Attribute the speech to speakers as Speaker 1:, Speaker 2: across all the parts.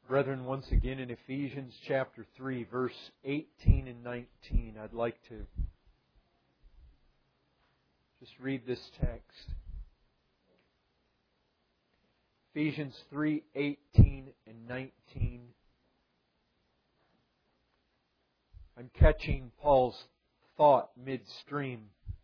Speaker 1: Brethren, once again in Ephesians chapter 3, verse 18 and 19, I'd like to just read this text. Ephesians 3, 18 and 19. I'm catching Paul's thought midstream.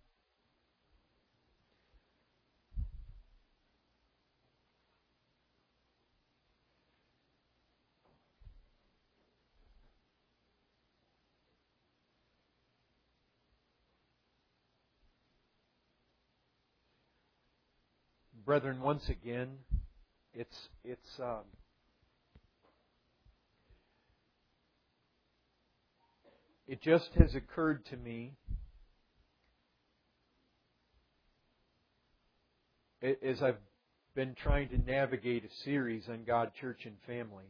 Speaker 1: Brethren, once again, it just has occurred to me as I've been trying to navigate a series on God, Church, and Family,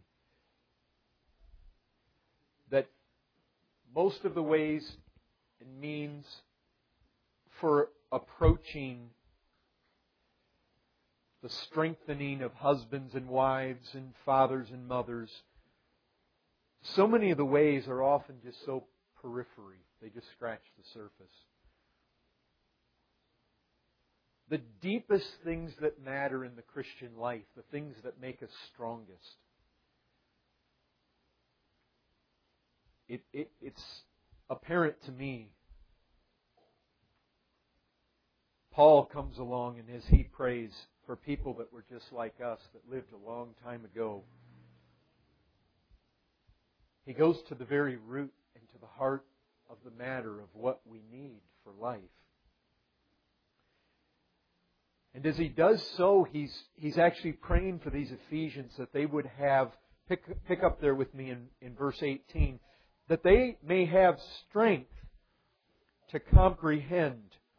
Speaker 1: that most of the ways and means for approaching the strengthening of husbands and wives and fathers and mothers, so many of the ways are often just so periphery. They just scratch the surface. The deepest things that matter in the Christian life, the things that make us strongest, it's apparent to me. Paul comes along, and as he prays for people that were just like us, that lived a long time ago, he goes to the very root and to the heart of the matter of what we need for life. And as he does so, he's actually praying for these Ephesians that they would have, pick up there with me in verse 18, that they may have strength to comprehend.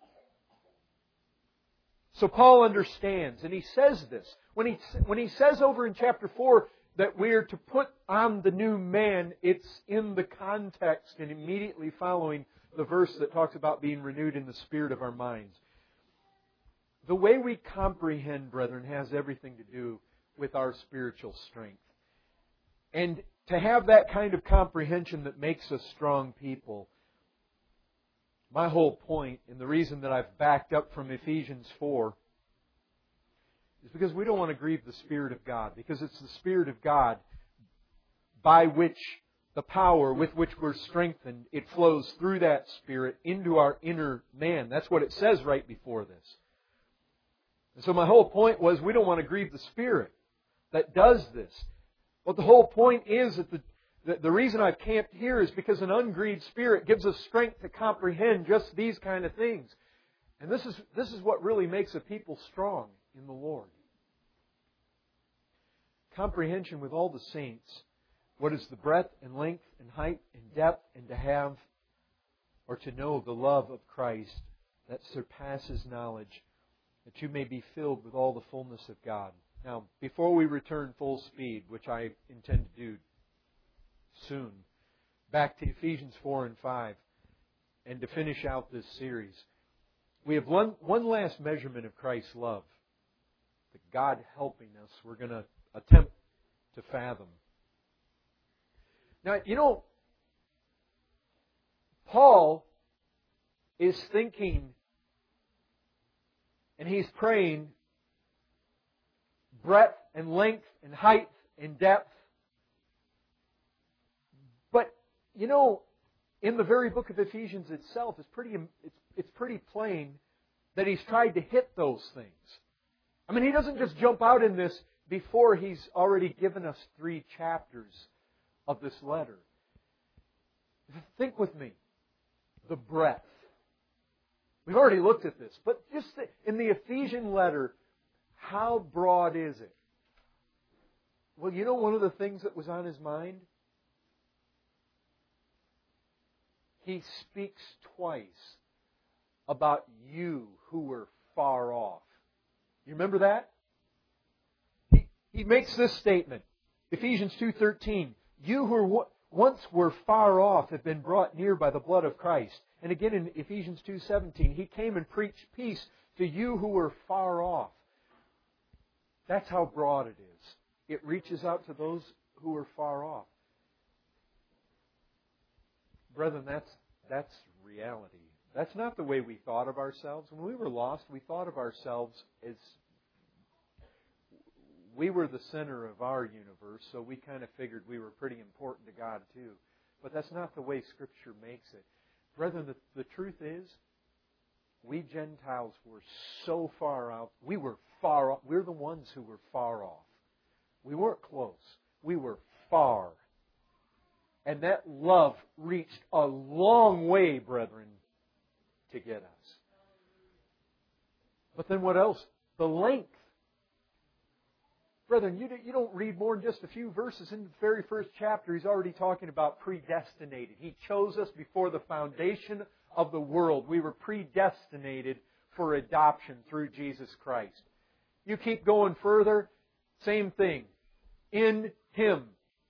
Speaker 1: So Paul understands, and he says this. When he says over in chapter 4 that we're to put on the new man, it's in the context and immediately following the verse that talks about being renewed in the spirit of our minds. The way we comprehend, brethren, has everything to do with our spiritual strength. And to have that kind of comprehension that makes us strong people, my whole point, and the reason that I've backed up from Ephesians 4, is because we don't want to grieve the Spirit of God. Because it's the Spirit of God by which the power with which we're strengthened, it flows through that Spirit into our inner man. That's what it says right before this. And so my whole point was we don't want to grieve the Spirit that does this. But the whole point is that the reason I've camped here is because an ungrieved spirit gives us strength to comprehend just these kind of things. And this is what really makes a people strong in the Lord. Comprehension with all the saints. What is the breadth and length and height and depth, and to have or to know the love of Christ that surpasses knowledge, that you may be filled with all the fullness of God. Now, before we return full speed, which I intend to do soon, back to Ephesians 4 and 5, and to finish out this series, we have one last measurement of Christ's love. The God helping us, we're going to attempt to fathom. Now, Paul is thinking, and he's praying, breadth and length and height and depth. But, in the very book of Ephesians itself, it's pretty plain that he's tried to hit those things. I mean, he doesn't just jump out in this before he's already given us 3 chapters of this letter. Think with me. The breadth. We've already looked at this, but just in the Ephesian letter, how broad is it? Well, one of the things that was on his mind? He speaks twice about you who were far off. You remember that? He makes this statement, Ephesians 2:13, you who once were far off have been brought near by the blood of Christ. And again in Ephesians 2:17, He came and preached peace to you who were far off. That's how broad it is. It reaches out to those who are far off. Brethren, that's reality. That's not the way we thought of ourselves. When we were lost, we thought of ourselves as we were the center of our universe, so we kind of figured we were pretty important to God too. But that's not the way Scripture makes it. Brethren, the truth is, we Gentiles were so far out. We were far off. We're the ones who were far off. We weren't close. We were far. And that love reached a long way, brethren, to get us. But then what else? The length. Brethren, you don't read more than just a few verses in the very first chapter. He's already talking about predestinated. He chose us before the foundation of the world. We were predestinated for adoption through Jesus Christ. You keep going further, same thing. In Him,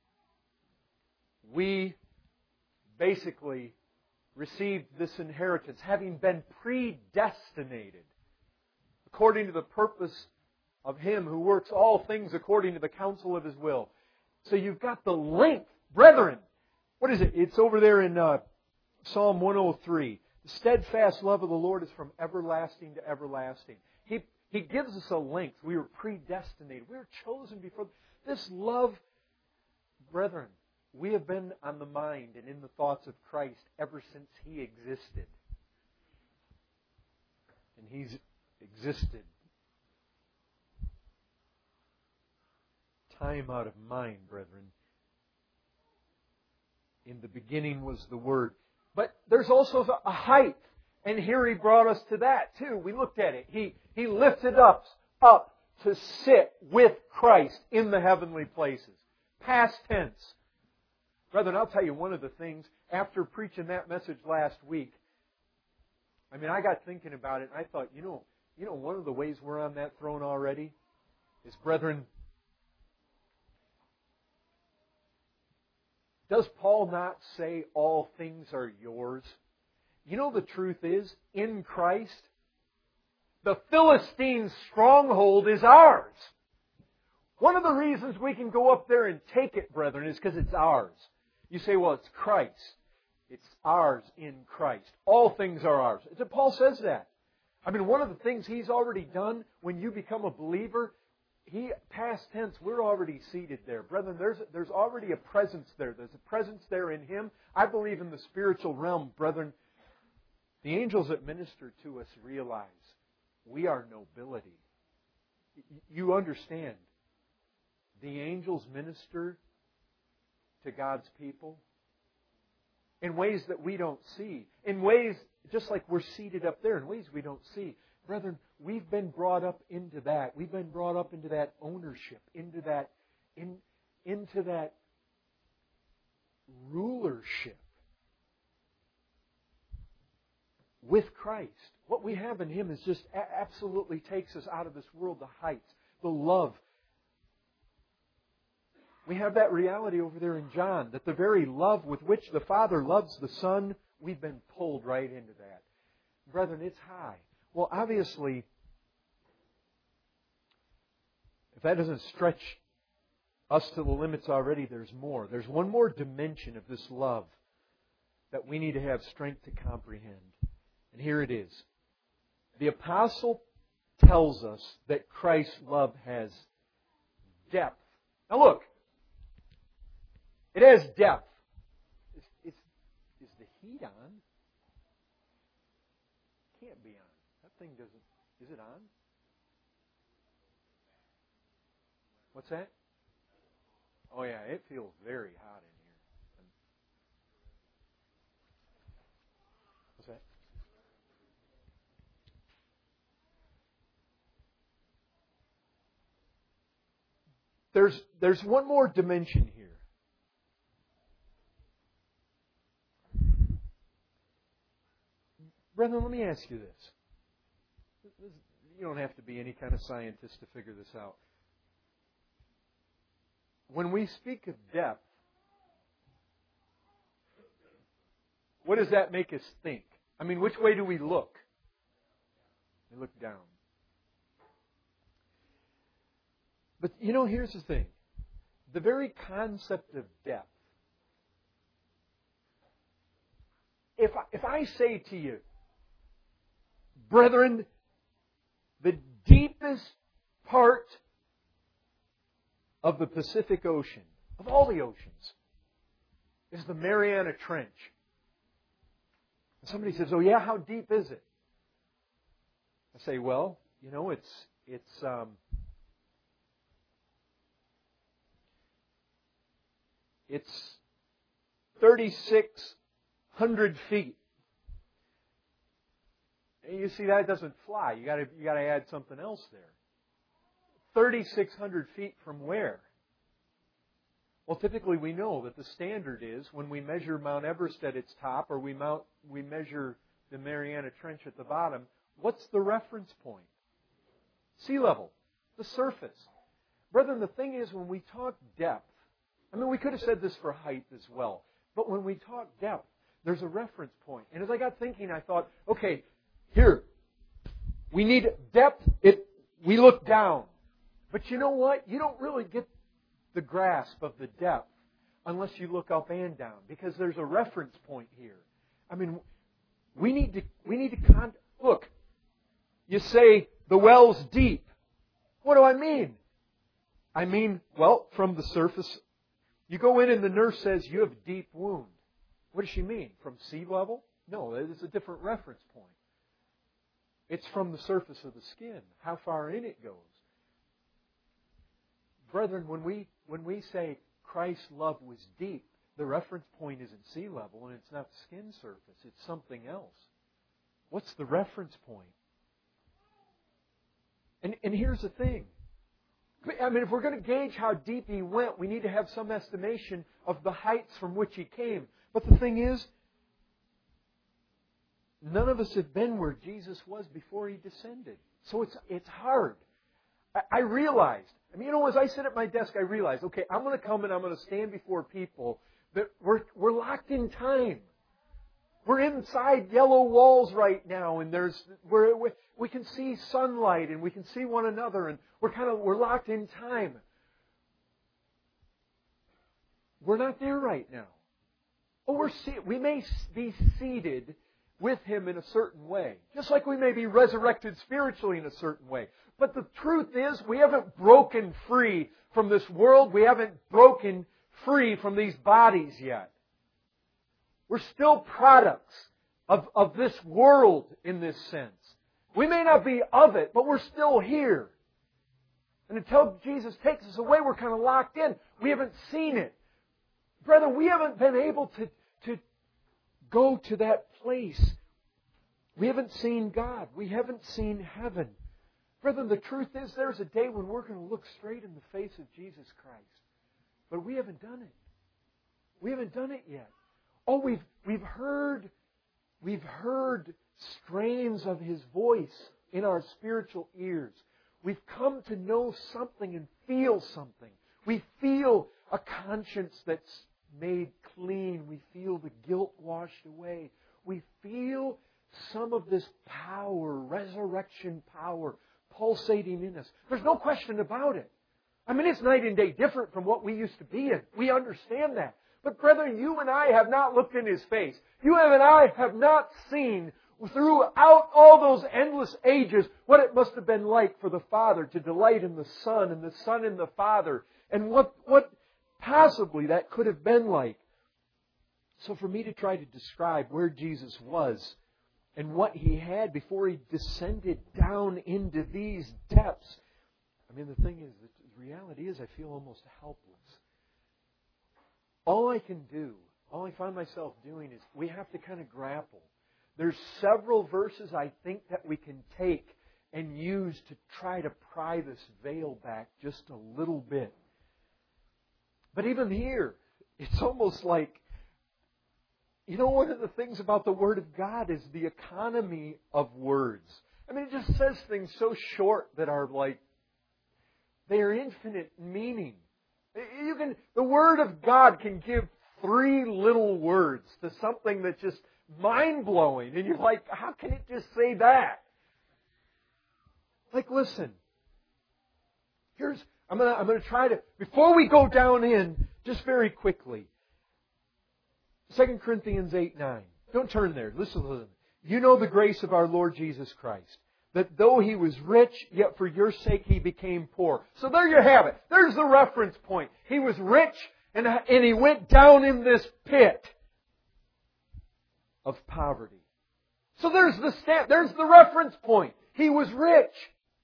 Speaker 1: we basically received this inheritance, having been predestinated according to the purpose of Him who works all things according to the counsel of His will. So you've got the length. Brethren, what is it? It's over there in Psalm 103. The steadfast love of the Lord is from everlasting to everlasting. He gives us a length. We were predestinated. We were chosen before. This love, brethren, we have been on the mind and in the thoughts of Christ ever since He existed. And He's existed time out of mind, brethren. In the beginning was the Word. But there's also a height. And here He brought us to that too. We looked at it. He lifted us up to sit with Christ in the heavenly places. Past tense. Brethren, I'll tell you one of the things, after preaching that message last week, I got thinking about it and I thought, you know, one of the ways we're on that throne already is, brethren, does Paul not say all things are yours? You know, the truth is, in Christ, the Philistine stronghold is ours. One of the reasons we can go up there and take it, brethren, is because it's ours. You say, well, it's Christ. It's ours in Christ. All things are ours. Paul says that. One of the things he's already done when you become a believer, past tense, we're already seated there. Brethren, there's already a presence there. There's a presence there in Him. I believe in the spiritual realm, brethren. The angels that minister to us realize we are nobility. You understand. The angels minister to God's people in ways that we don't see. In ways, just like we're seated up there, in ways we don't see. Brethren, we've been brought up into that. We've been brought up into that ownership, into that rulership with Christ. What we have in Him is just absolutely takes us out of this world, the heights, the love. We have that reality over there in John, that the very love with which the Father loves the Son, we've been pulled right into that. Brethren, it's high. Well, obviously, if that doesn't stretch us to the limits already, there's more. There's one more dimension of this love that we need to have strength to comprehend. And here it is. The Apostle tells us that Christ's love has depth. Now look, it has depth. Is the heat on? Can't be on. That thing doesn't... Is it on? What's that? Oh yeah, it feels very hot in here. What's that? There's one more dimension here. Brethren, let me ask you this. You don't have to be any kind of scientist to figure this out. When we speak of depth, what does that make us think? Which way do we look? We look down. But here's the thing. the very concept of depth. If I say to you, brethren, the deepest part of the Pacific Ocean, of all the oceans, is the Mariana Trench. And somebody says, oh yeah, how deep is it? I say, well, it's 3,600 feet. And you see, that doesn't fly. You got to add something else there. 3,600 feet from where? Well, typically we know that the standard is when we measure Mount Everest at its top, or we measure the Mariana Trench at the bottom. What's the reference point? Sea level, the surface. Brethren, the thing is, when we talk depth, we could have said this for height as well, but when we talk depth, there's a reference point. And as I got thinking, I thought, okay, here, we need depth. We look down. But you know what? You don't really get the grasp of the depth unless you look up and down, because there's a reference point here. We need to look. You say the well's deep. What do I mean? Well, from the surface. You go in and the nurse says you have a deep wound. What does she mean? From sea level? No, it's a different reference point. It's from the surface of the skin, how far in it goes. Brethren, when we say Christ's love was deep, the reference point isn't sea level and it's not the skin surface. It's something else. What's the reference point? And here's the thing. If we're going to gauge how deep He went, we need to have some estimation of the heights from which He came. But the thing is, none of us have been where Jesus was before He descended. So it's hard. I realized, as I sit at my desk, I realized, okay, I'm going to come and I'm going to stand before people that we're locked in time. We're inside yellow walls right now, and we can see sunlight and we can see one another, and we're locked in time. We're not there right now. We may be seated with Him in a certain way, just like we may be resurrected spiritually in a certain way. But the truth is, we haven't broken free from this world. We haven't broken free from these bodies yet. We're still products of this world in this sense. We may not be of it, but we're still here. And until Jesus takes us away, we're kind of locked in. We haven't seen it. Brother, we haven't been able to go to that place. We haven't seen God. We haven't seen heaven. Brethren, the truth is there's a day when we're going to look straight in the face of Jesus Christ. But we haven't done it. We haven't done it yet. Oh, we've heard strains of His voice in our spiritual ears. We've come to know something and feel something. We feel a conscience that's made clean. We feel the guilt washed away. We feel some of this power, resurrection power, pulsating in us. There's no question about it. It's night and day different from what we used to be in. We understand that. But brethren, you and I have not looked in His face. You and I have not seen throughout all those endless ages what it must have been like for the Father to delight in the Son and the Son in the Father, and what possibly that could have been like. So for me to try to describe where Jesus was and what He had before He descended down into these depths, the thing is, the reality is I feel almost helpless. All I find myself doing is we have to kind of grapple. There's several verses I think that we can take and use to try to pry this veil back just a little bit. But even here, it's almost like, one of the things about the Word of God is the economy of words. It just says things so short that are they are infinite meaning. The Word of God can give 3 little words to something that's just mind-blowing. And you're like, how can it just say that? Listen. I'm going to try to, before we go down in, just very quickly. 2 Corinthians 8:9. Don't turn there. Listen. You know the grace of our Lord Jesus Christ, that though He was rich, yet for your sake He became poor. So there you have it. There's the reference point. He was rich, and He went down in this pit of poverty. So there's the reference point. He was rich.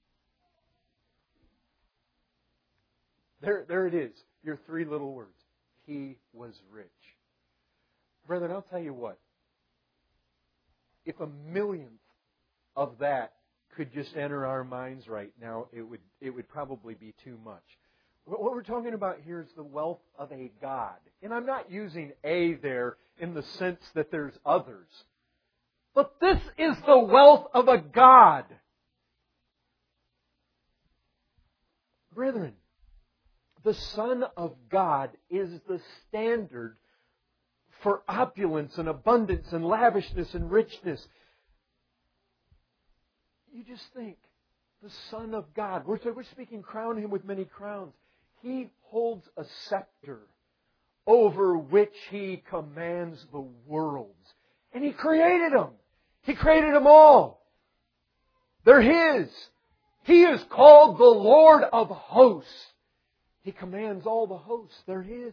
Speaker 1: There it is. Your three little words. He was rich. Brethren, I'll tell you what. If a millionth of that could just enter our minds right now, it would probably be too much. What we're talking about here is the wealth of a God. And I'm not using a there in the sense that there's others. But this is the wealth of a God. Brethren, the Son of God is the standard for opulence and abundance and lavishness and richness. You just think, the Son of God, we're speaking crown Him with many crowns. He holds a scepter over which He commands the worlds. And He created them. He created them all. They're His. He is called the Lord of hosts. He commands all the hosts. They're His.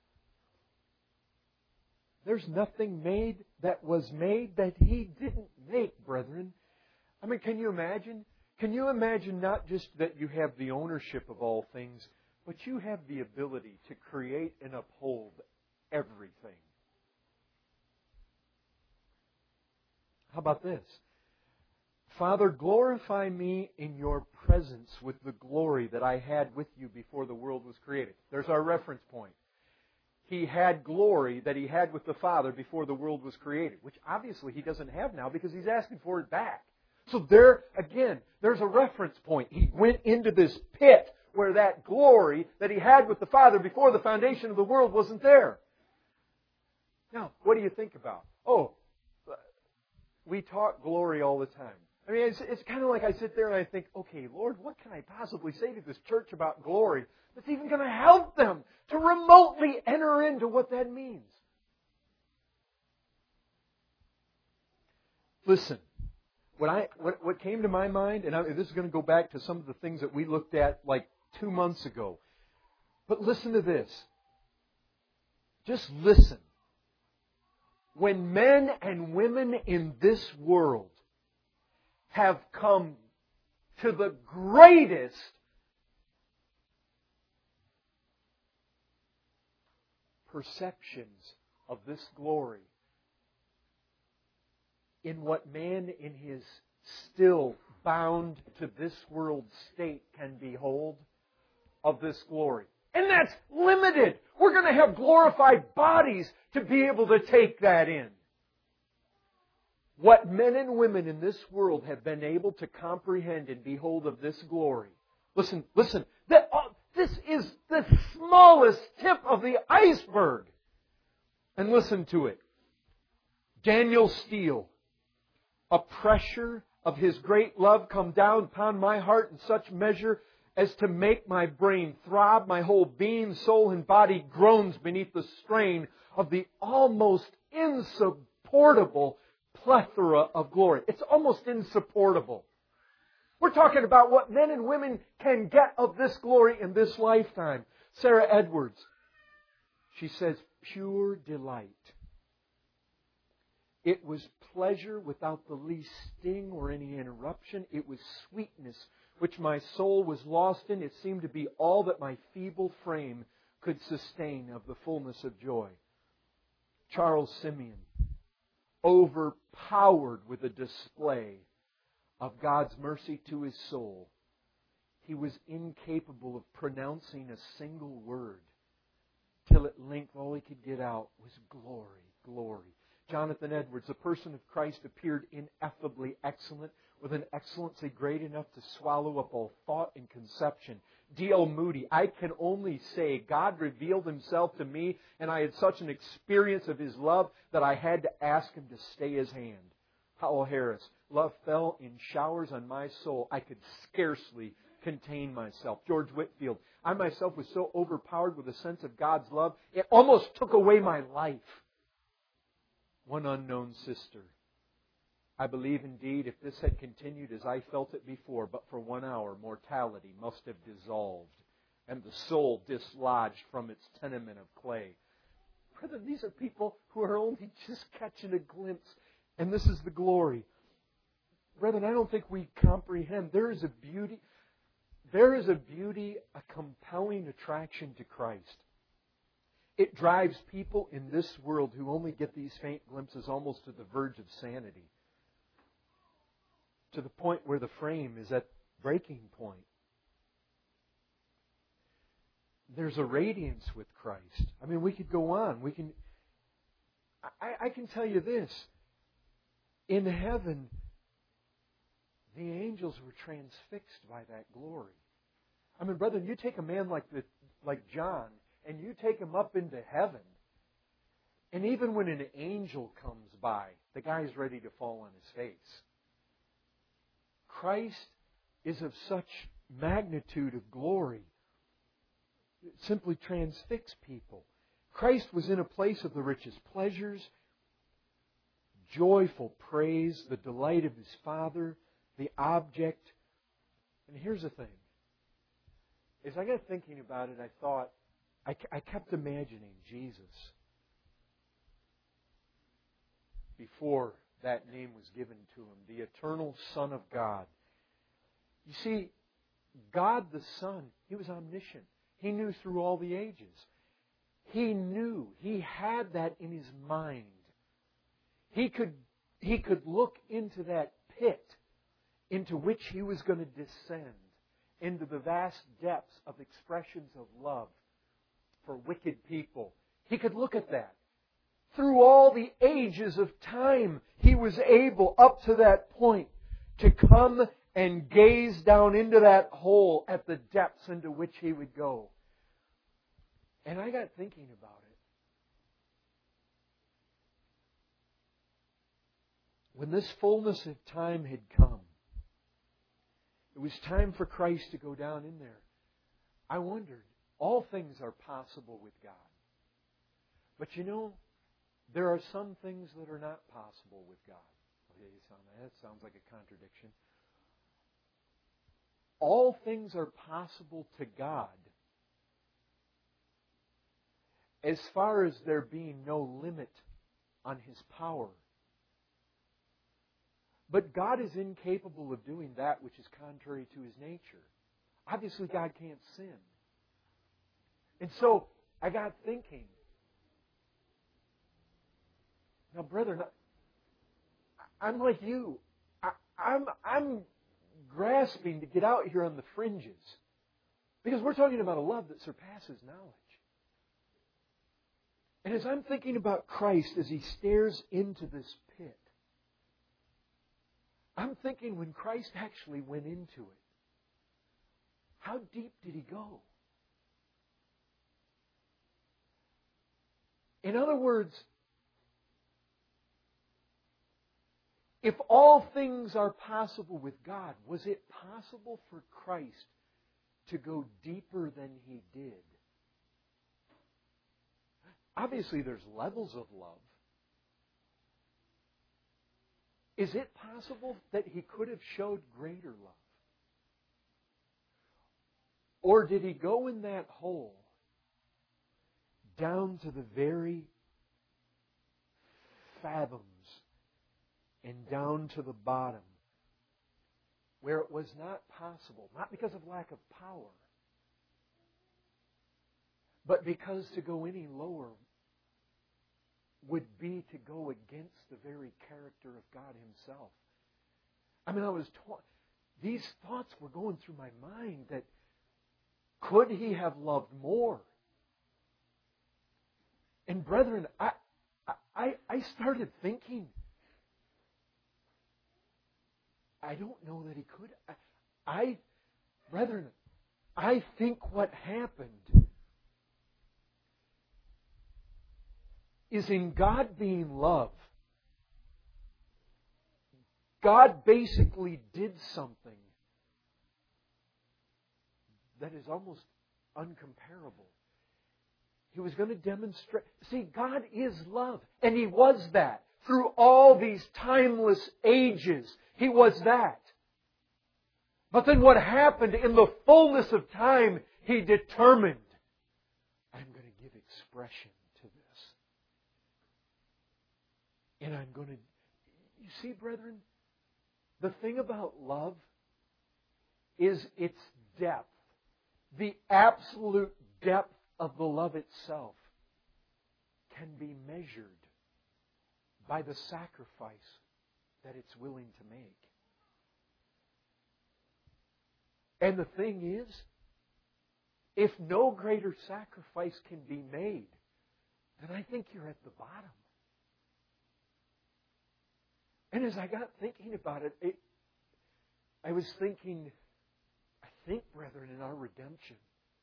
Speaker 1: There's nothing made that was made that He didn't make, brethren. I mean, can you imagine? Can you imagine not just that you have the ownership of all things, but you have the ability to create and uphold everything? How about this? Father, glorify me in your presence with the glory that I had with you before the world was created. There's our reference point. He had glory that He had with the Father before the world was created, which obviously He doesn't have now because He's asking for it back. So there, again, there's a reference point. He went into this pit where that glory that He had with the Father before the foundation of the world wasn't there. Now, what do you think about? Oh, we talk glory all the time. I mean, it's kind of like I sit there and I think, okay, Lord, what can I possibly say to this church about glory that's even going to help them to remotely enter into what that means? Listen, what came to my mind, and this is going to go back to some of the things that we looked at like 2 months ago. But listen to this. Just listen. When men and women in this world have come to the greatest perceptions of this glory in what man in his still bound to this world state can behold of this glory. And that's limited. We're going to have glorified bodies to be able to take that in. What men and women in this world have been able to comprehend and behold of this glory. Listen. This is the smallest tip of the iceberg. And listen to it. Daniel Steele. A pressure of His great love come down upon my heart in such measure as to make my brain throb, my whole being, soul, and body groans beneath the strain of the almost insupportable plethora of glory. It's almost insupportable. We're talking about what men and women can get of this glory in this lifetime. Sarah Edwards, she says, pure delight. It was pleasure without the least sting or any interruption. It was sweetness which my soul was lost in. It seemed to be all that my feeble frame could sustain of the fullness of joy. Charles Simeon, overpowered with a display of God's mercy to his soul, he was incapable of pronouncing a single word till at length all he could get out was glory, glory. Jonathan Edwards, the person of Christ, appeared ineffably excellent, with an excellency great enough to swallow up all thought and conception. D.L. Moody, I can only say God revealed Himself to me, and I had such an experience of His love that I had to ask Him to stay His hand. Howell Harris, love fell in showers on my soul. I could scarcely contain myself. George Whitefield, I myself was so overpowered with a sense of God's love, it almost took away my life. One unknown sister. I believe indeed if this had continued as I felt it before, but for 1 hour, mortality must have dissolved and the soul dislodged from its tenement of clay. Brethren, these are people who are only just catching a glimpse, and this is the glory. Brethren, I don't think we comprehend. There is a beauty, a compelling attraction to Christ. It drives people in this world who only get these faint glimpses almost to the verge of sanity, to the point where the frame is at breaking point. There's a radiance with Christ. I mean, we could go on. I can tell you this. In heaven, the angels were transfixed by that glory. I mean, brethren, you take a man like John, and you take him up into heaven, and even when an angel comes by, the guy's ready to fall on his face. Christ is of such magnitude of glory. It simply transfixed people. Christ was in a place of the richest pleasures, joyful praise, the delight of His Father, the object. And here's the thing. As I got thinking about it, I thought, I kept imagining Jesus before that name was given to Him, the eternal Son of God. You see, God the Son, He was omniscient. He knew through all the ages. He knew. He had that in His mind. He could look into that pit into which He was going to descend, into the vast depths of expressions of love for wicked people. He could look at that. Through all the ages of time, He was able, up to that point, to come and gaze down into that hole at the depths into which He would go. And I got thinking about it. When this fullness of time had come, it was time for Christ to go down in there. I wondered, all things are possible with God. But you know, there are some things that are not possible with God. That sounds like a contradiction. All things are possible to God as far as there being no limit on His power. But God is incapable of doing that which is contrary to His nature. Obviously, God can't sin. And so, I got thinking, now, brethren, I'm like you. I'm grasping to get out here on the fringes. Because we're talking about a love that surpasses knowledge. And as I'm thinking about Christ as He stares into this pit, I'm thinking when Christ actually went into it, how deep did He go? In other words, if all things are possible with God, was it possible for Christ to go deeper than He did? Obviously, there's levels of love. Is it possible that He could have showed greater love? Or did He go in that hole down to the very fathoms and down to the bottom, where it was not possible, not because of lack of power, but because to go any lower would be to go against the very character of God Himself. I mean, these thoughts were going through my mind that could He have loved more? And brethren, I started thinking, I don't know that He could. Brethren, I think what happened is in God being love, God basically did something that is almost uncomparable. He was going to demonstrate. See, God is love. And He was that. Through all these timeless ages, He was that. But then what happened in the fullness of time, He determined, I'm going to give expression to this. And I'm going to... You see, brethren, the thing about love is its depth. The absolute depth of the love itself can be measured by the sacrifice that it's willing to make. And the thing is, if no greater sacrifice can be made, then I think you're at the bottom. And as I got thinking about it, I was thinking, I think, brethren, in our redemption,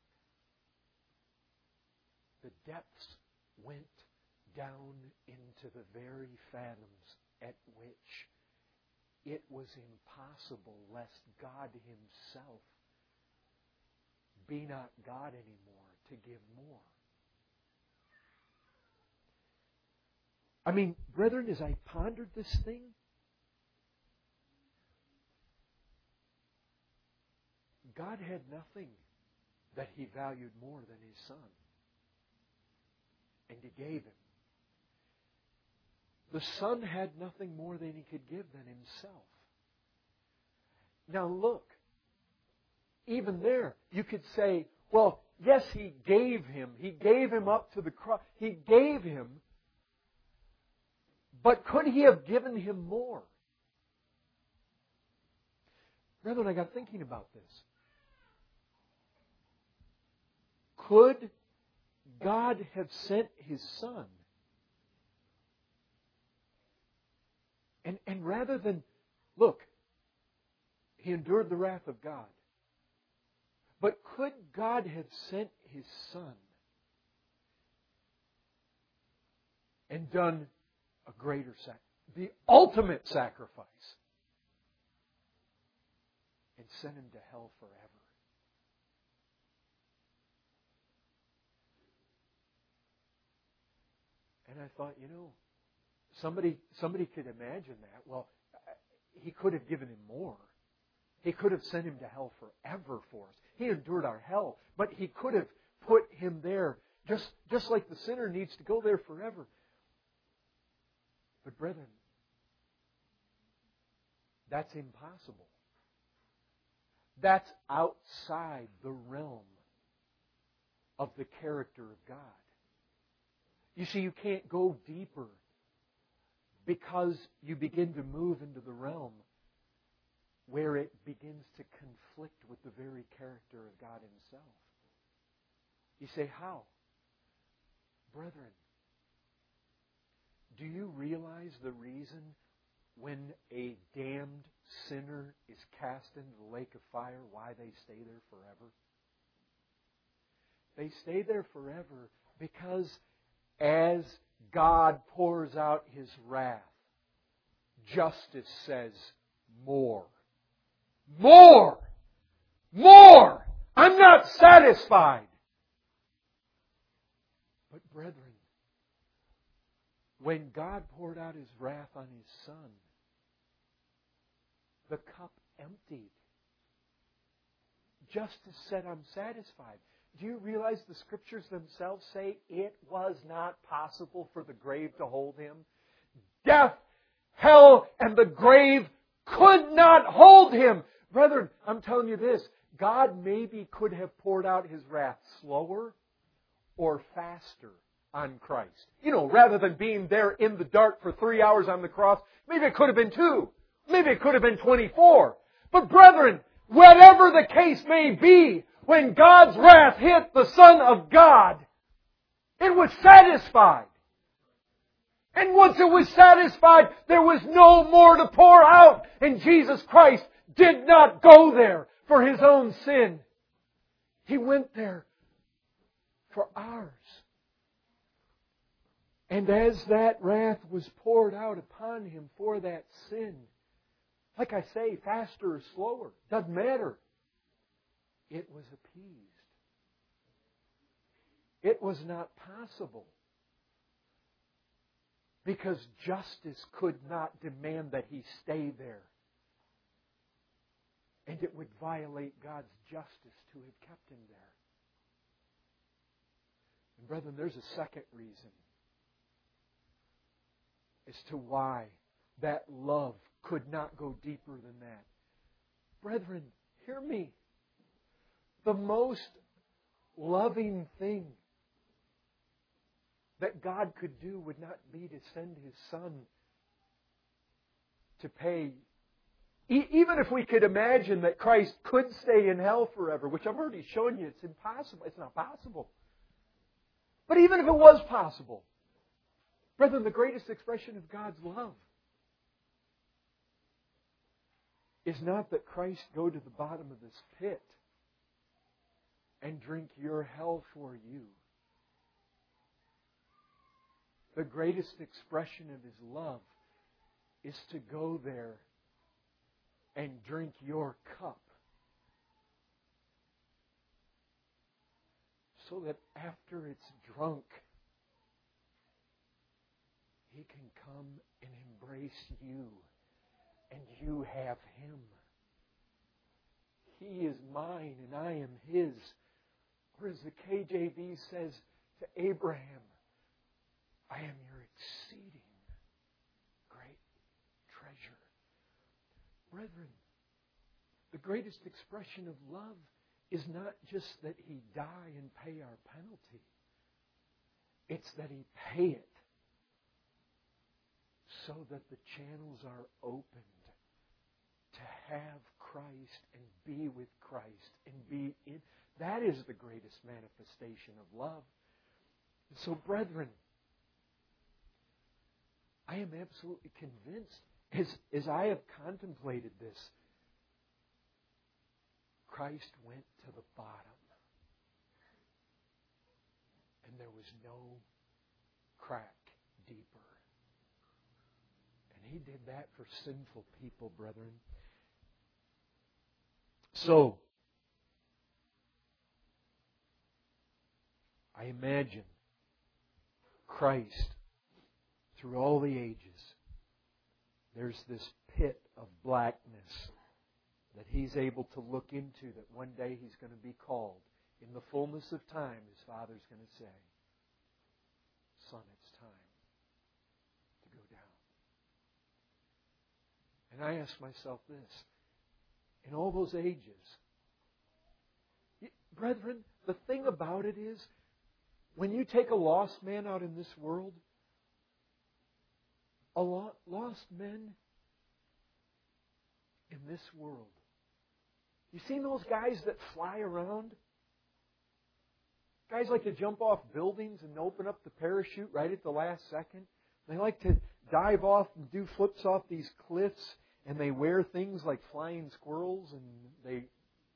Speaker 1: the depths went down into the very fathoms at which it was impossible lest God Himself be not God anymore to give more. I mean, brethren, as I pondered this thing, God had nothing that He valued more than His Son. And He gave Him. The Son had nothing more than He could give than Himself. Now look, even there, you could say, well, yes, He gave Him. He gave Him up to the cross. He gave Him. But could He have given Him more? Brethren, I got thinking about this. Could God have sent His Son? And rather than, look, He endured the wrath of God. But could God have sent His Son and done a greater sacrifice, the ultimate sacrifice, and sent Him to hell forever? And I thought, somebody could imagine that. Well, He could have given Him more. He could have sent Him to hell forever for us. He endured our hell, but He could have put Him there just like the sinner needs to go there forever. But brethren, that's impossible. That's outside the realm of the character of God. You see, you can't go deeper because you begin to move into the realm where it begins to conflict with the very character of God Himself. You say, how? Brethren, do you realize the reason when a damned sinner is cast into the lake of fire, why they stay there forever? They stay there forever because as God pours out His wrath, justice says, more. More! More! I'm not satisfied! But brethren, when God poured out His wrath on His Son, the cup emptied. Justice said, I'm satisfied. Do you realize the Scriptures themselves say it was not possible for the grave to hold Him? Death, hell, and the grave could not hold Him. Brethren, I'm telling you this. God maybe could have poured out His wrath slower or faster on Christ. Rather than being there in the dark for 3 hours on the cross, maybe it could have been 2. Maybe it could have been 24. But brethren, whatever the case may be, when God's wrath hit the Son of God, it was satisfied. And once it was satisfied, there was no more to pour out. And Jesus Christ did not go there for His own sin. He went there for ours. And as that wrath was poured out upon Him for that sin, like I say, faster or slower, doesn't matter. It was appeased. It was not possible. Because justice could not demand that he stay there. And it would violate God's justice to have kept him there. And brethren, there's a second reason as to why that love could not go deeper than that. Brethren, hear me. The most loving thing that God could do would not be to send His Son to pay. Even if we could imagine that Christ could stay in hell forever, which I've already shown you, it's impossible. It's not possible. But even if it was possible, brethren, the greatest expression of God's love is not that Christ go to the bottom of this pit and drink your hell for you. The greatest expression of His love is to go there and drink your cup, so that after it's drunk, He can come and embrace you, and you have Him. He is mine and I am His. Or as the KJV says to Abraham, I am your exceeding great treasure. Brethren, the greatest expression of love is not just that He die and pay our penalty. It's that He pay it so that the channels are opened to have Christ and be with Christ and be in. That is the greatest manifestation of love. So, brethren, I am absolutely convinced, as I have contemplated this, Christ went to the bottom. And there was no crack deeper. And He did that for sinful people, brethren. So, I imagine Christ, through all the ages, there's this pit of blackness that He's able to look into, that one day He's going to be called. In the fullness of time, His Father's going to say, Son, it's time to go down. And I ask myself this, in all those ages, brethren, the thing about it is, when you take a lost man out in this world, lost men in this world, you seen those guys that fly around? Guys like to jump off buildings and open up the parachute right at the last second. They like to dive off and do flips off these cliffs, and they wear things like flying squirrels, and they...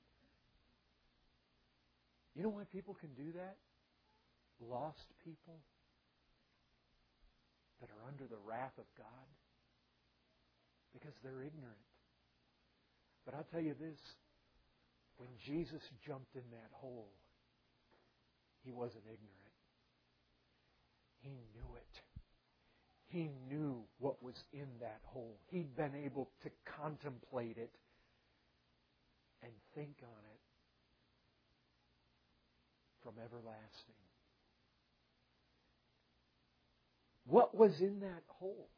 Speaker 1: You know why people can do that? Lost people that are under the wrath of God, because they're ignorant. But I'll tell you this, when Jesus jumped in that hole, He wasn't ignorant. He knew it. He knew what was in that hole. He'd been able to contemplate it and think on it from everlasting. What was in that hole?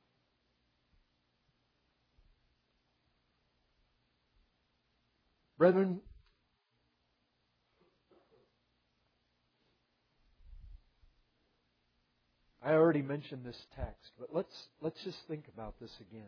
Speaker 1: Brethren, I already mentioned this text, but let's just think about this again.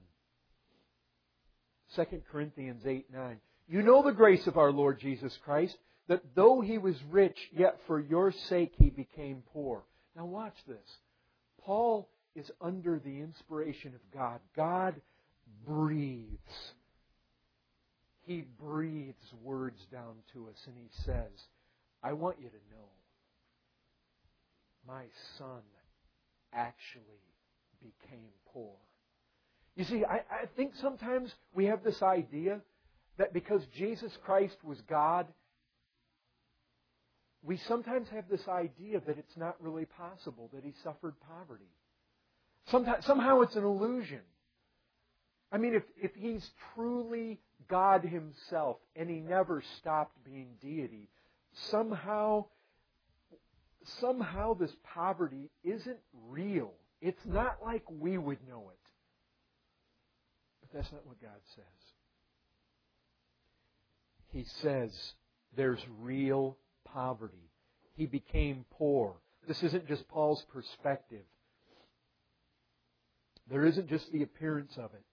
Speaker 1: 2 Corinthians 8:9. You know the grace of our Lord Jesus Christ, that though He was rich, yet for your sake He became poor. Now watch this. Paul is under the inspiration of God. God breathes. He breathes words down to us, and He says, I want you to know, my Son actually became poor. You see, I think sometimes we have this idea that because Jesus Christ was God, we sometimes have this idea that it's not really possible that He suffered poverty. Somehow it's an illusion. I mean, if He's truly God Himself and He never stopped being deity, somehow this poverty isn't real. It's not like we would know it. But that's not what God says. He says there's real poverty. He became poor. This isn't just Paul's perspective. There isn't just the appearance of it.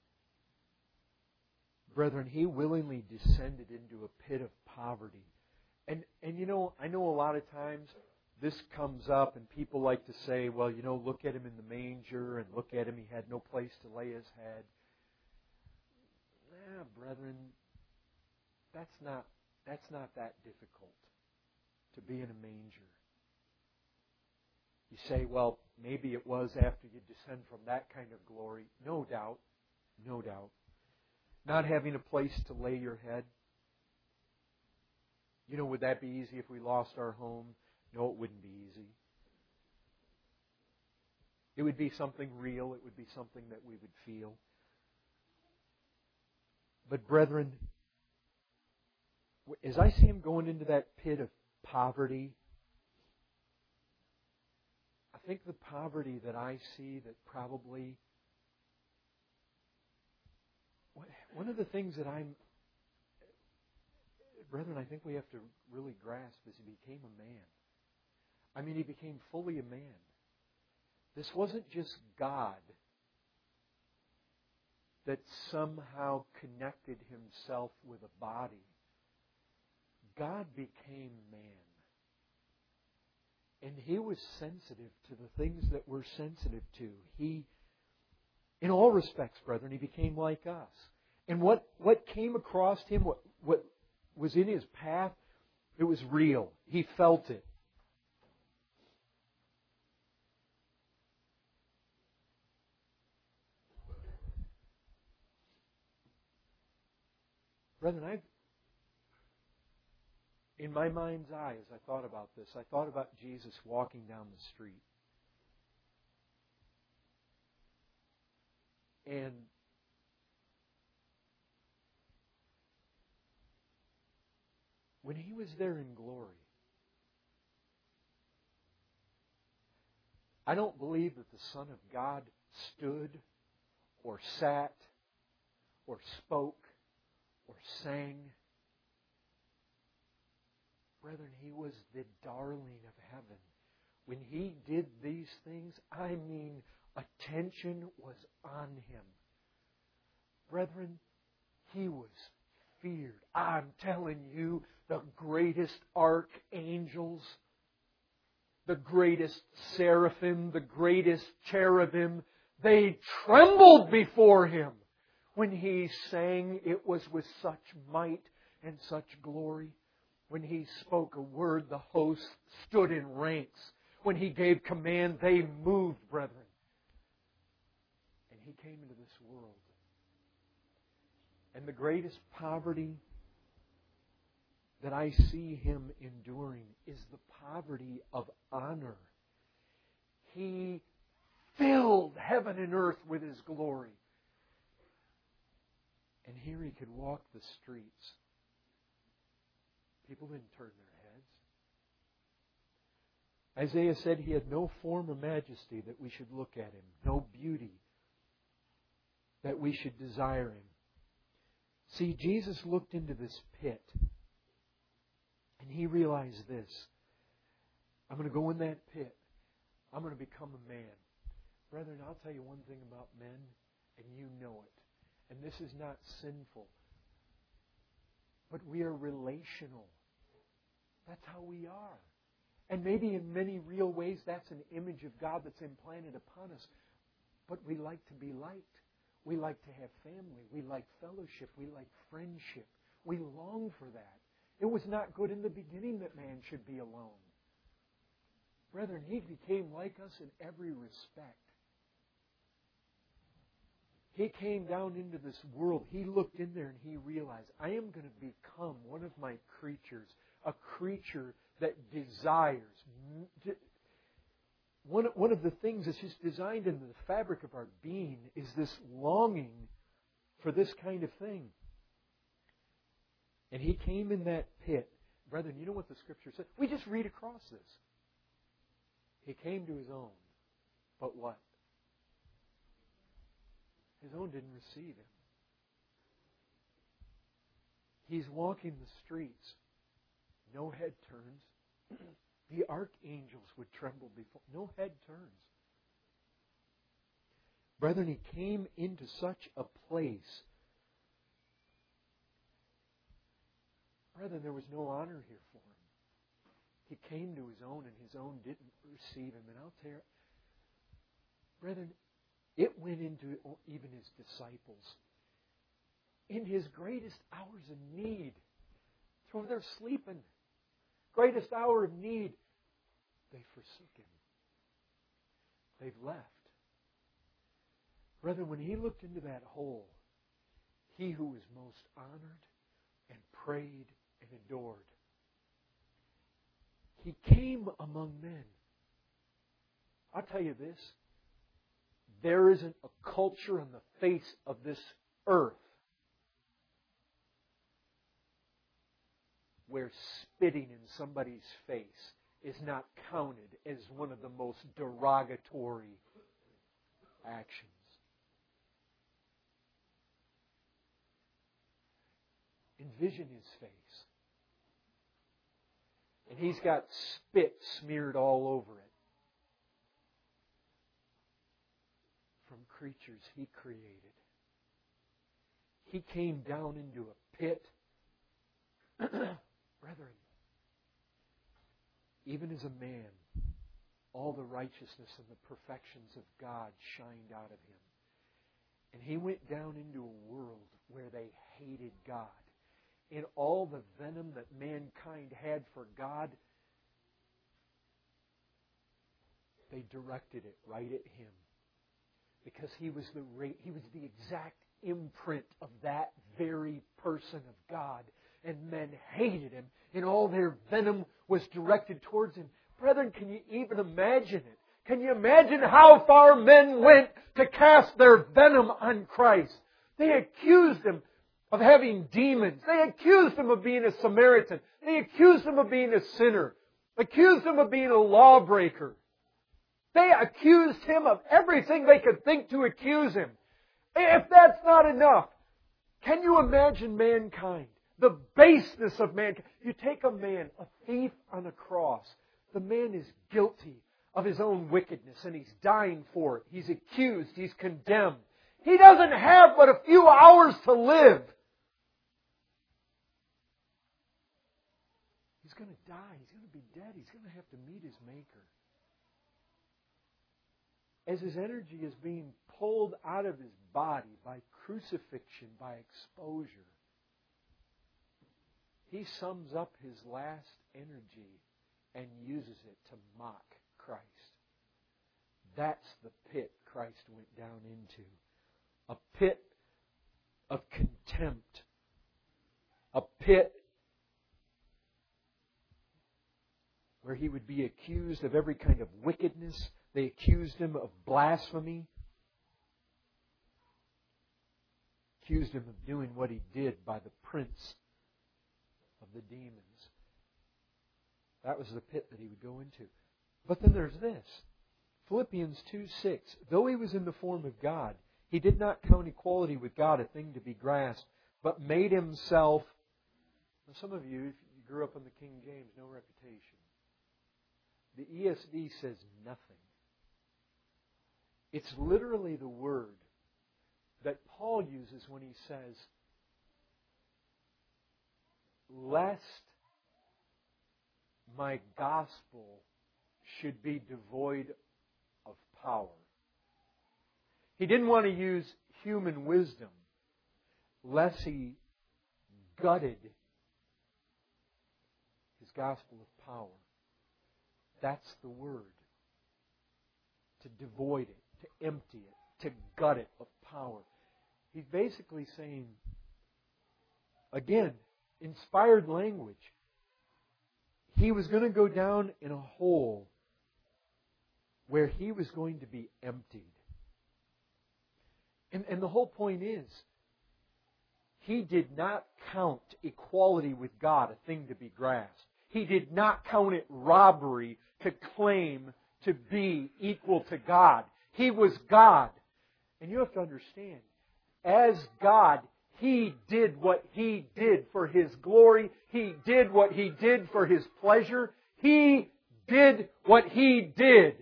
Speaker 1: Brethren, He willingly descended into a pit of poverty. And you know, I know a lot of times this comes up and people like to say, well, you know, look at Him in the manger and look at Him, He had no place to lay His head. Brethren, that's not that difficult to be in a manger. You say, well, maybe it was after you descend from that kind of glory. No doubt. No doubt. Not having a place to lay your head. You know, would that be easy if we lost our home? No, it wouldn't be easy. It would be something real. It would be something that we would feel. But brethren, as I see Him going into that pit of poverty, I think the poverty that I see that probably... One of the things that brethren, I think we have to really grasp is He became a man. I mean, He became fully a man. This wasn't just God that somehow connected Himself with a body. God became man. And He was sensitive to the things that we're sensitive to. He, in all respects, brethren, He became like us. And what came across Him, what was in His path, it was real. He felt it. Brethren, in my mind's eye, as I thought about this, I thought about Jesus walking down the street. And when He was there in glory, I don't believe that the Son of God stood or sat or spoke or sang. Brethren, He was the darling of heaven. When He did these things, I mean, attention was on Him. Brethren, He was feared. I'm telling you, the greatest archangels, the greatest seraphim, the greatest cherubim, they trembled before Him. When He sang, it was with such might and such glory. When He spoke a word, the hosts stood in ranks. When He gave command, they moved, brethren. And He came into this world. And the greatest poverty that I see Him enduring is the poverty of honor. He filled heaven and earth with His glory. And here He could walk the streets. People didn't turn their heads. Isaiah said He had no form or majesty that we should look at Him, no beauty that we should desire Him. See, Jesus looked into this pit and He realized this. I'm going to go in that pit. I'm going to become a man. Brethren, I'll tell you one thing about men, and you know it. And this is not sinful. But we are relational. That's how we are. And maybe in many real ways that's an image of God that's implanted upon us. But we like to be liked. We like to have family. We like fellowship. We like friendship. We long for that. It was not good in the beginning that man should be alone. Brethren, He became like us in every respect. He came down into this world. He looked in there and He realized, I am going to become one of my creatures, a creature that desires. One of the things that's just designed into the fabric of our being is this longing for this kind of thing. And He came in that pit. Brethren, you know what the Scripture says? We just read across this. He came to His own. But what? His own didn't receive Him. He's walking the streets. No head turns. The archangels would tremble before. No head turns. Brethren, He came into such a place. Brethren, there was no honor here for Him. He came to His own, and His own didn't receive Him. And I'll tell you, brethren, it went into even His disciples. In His greatest hours of need, so they're sleeping. Greatest hour of need, they forsook Him. They've left. Brethren, when He looked into that hole, He who was most honored and prayed and adored, He came among men. I'll tell you this, there isn't a culture on the face of this earth where spitting in somebody's face is not counted as one of the most derogatory actions. Envision His face. And He's got spit smeared all over it. From creatures He created. He came down into a pit. Brethren, even as a man, all the righteousness and the perfections of God shined out of Him. And He went down into a world where they hated God. And all the venom that mankind had for God, they directed it right at Him. Because He was the exact imprint of that very person of God. And men hated Him, and all their venom was directed towards Him. Brethren, can you even imagine it? Can you imagine how far men went to cast their venom on Christ? They accused Him of having demons. They accused Him of being a Samaritan. They accused Him of being a sinner. Accused Him of being a lawbreaker. They accused Him of everything they could think to accuse Him. If that's not enough, can you imagine mankind? The baseness of mankind. You take a man, a thief on a cross. The man is guilty of his own wickedness and he's dying for it. He's accused. He's condemned. He doesn't have but a few hours to live. He's going to die. He's going to be dead. He's going to have to meet His Maker. As his energy is being pulled out of his body by crucifixion, by exposure, He sums up his last energy and uses it to mock Christ. That's the pit Christ went down into. A pit of contempt. A pit where He would be accused of every kind of wickedness. They accused Him of blasphemy. Accused Him of doing what He did by the prince of the demons. That was the pit that He would go into. But then there's this. Philippians 2:6. Though He was in the form of God, He did not count equality with God a thing to be grasped, but made Himself. Now some of you, if you grew up in the King James, no reputation. The ESV says nothing. It's literally the word that Paul uses when he says, lest my gospel should be devoid of power. He didn't want to use human wisdom, lest he gutted His gospel of power. That's the word. To devoid it, to empty it, to gut it of power. He's basically saying, again, inspired language. He was going to go down in a hole where He was going to be emptied. And the whole point is, He did not count equality with God a thing to be grasped. He did not count it robbery to claim to be equal to God. He was God. And you have to understand, as God, He did what He did for His glory. He did what He did for His pleasure. He did what He did.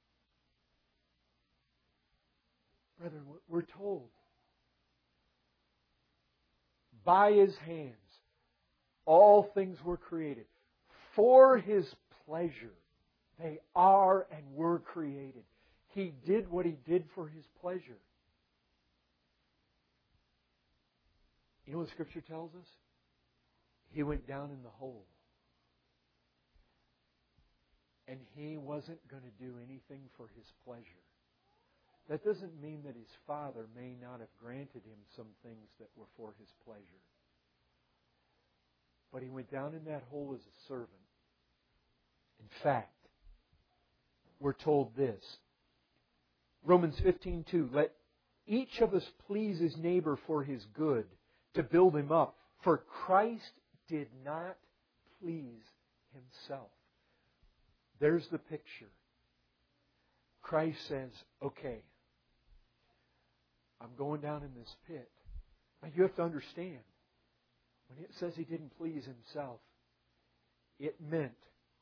Speaker 1: Brethren, we're told, by His hands, all things were created. For His pleasure, they are and were created. He did what He did for His pleasure. You know what Scripture tells us? He went down in the hole. And He wasn't going to do anything for His pleasure. That doesn't mean that His Father may not have granted Him some things that were for His pleasure. But He went down in that hole as a servant. In fact, we're told this. Romans 15:2, let each of us please his neighbor for his good, to build him up. For Christ did not please Himself. There's the picture. Christ says, okay, I'm going down in this pit. Now you have to understand, when it says He didn't please Himself, it meant